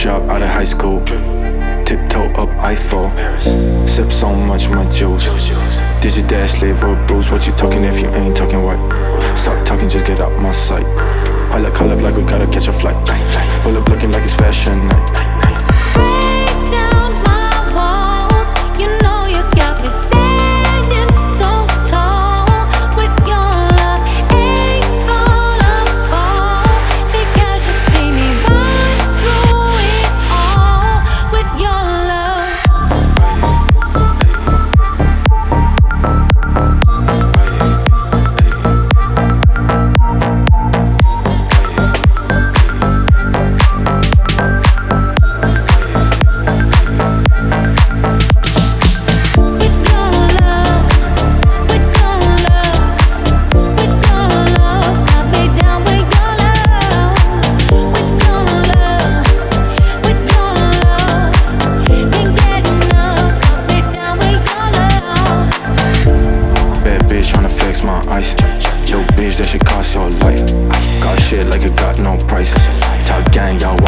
drop out of high school. Tiptoe up, I fall. Sip so much, my juice. Did you dash, live or bruise? What you talking if you ain't talking white? Stop talking, just get out my sight. Pilot call up like we gotta catch a flight. Pull up looking like it's fashion night. Break down my walls. You know you got me standing so tall. With your love, ain't gonna fall. Because you see me run through it all. With your love. Yo, bitch, that shit cost your life. Got shit like it got no price. Top gang, y'all